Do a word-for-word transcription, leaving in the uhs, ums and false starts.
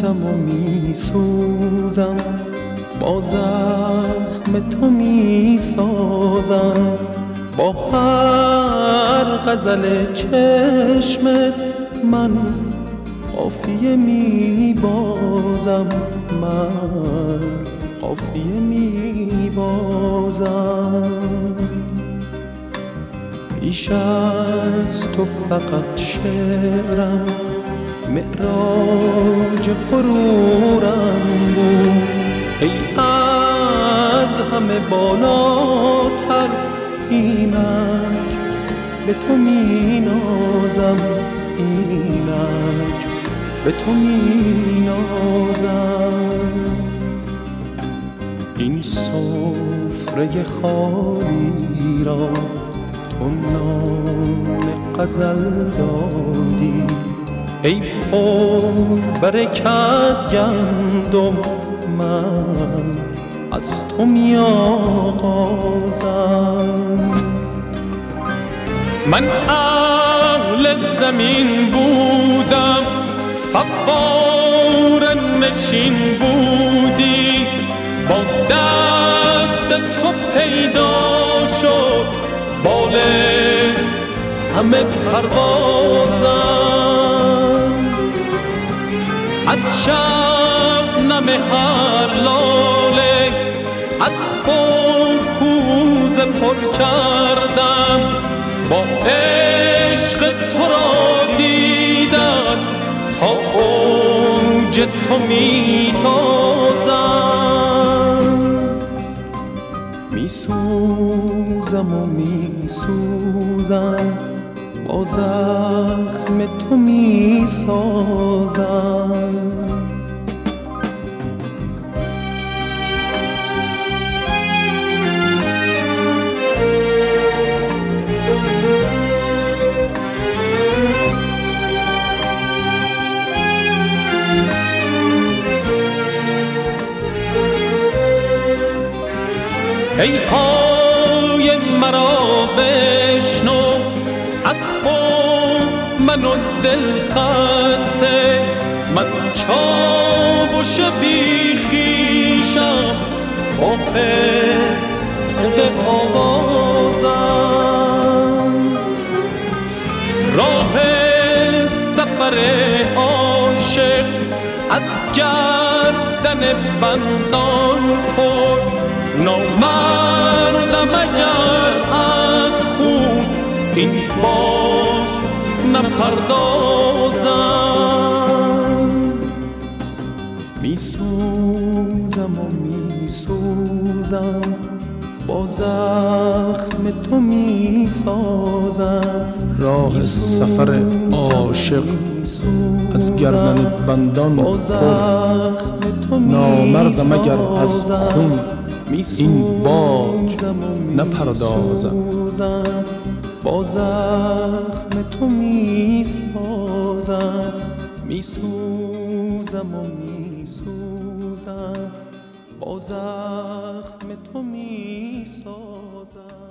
سوزم و می سوزم، با زخم تو می سازم، با هر غزل چشمت من قافیه می بازم، من قافیه می بازم. پیش از تو فقط شعرم معراج غرورم بود، ای از همه بالاتر اینک به تو می نازم، اینک به تو می نازم. این سفره خالی را تو نام غزل دادی، ای پر برکت گندم من از تو می آغازم. من اهل زمین بودم، فوار نشین بودی، با دست تو پیدا شد بال همه پروازم. از شبنم هر لاله از پر کوزه پر کردم، با عشق تو را دیدم تا اوج تو می تازم. می سوزم و می سوزم، با زخم تو می سازم. ای پای مرا بشنو از من و دل خسته، من چاوش بی خویشم با پرده آوازم. راه سفر عاشق از گردن بندان پر، نامردم اگر از خون این باج نپردازم. می سوزم و می سوزم، با زخم تو می سازم. راه سفر عاشق از گردن بندان پر، نامردم اگر از خون این باج نپردازم. با زخم تو می سازم، می سوزم و می سوزم، با زخم تو می سازم.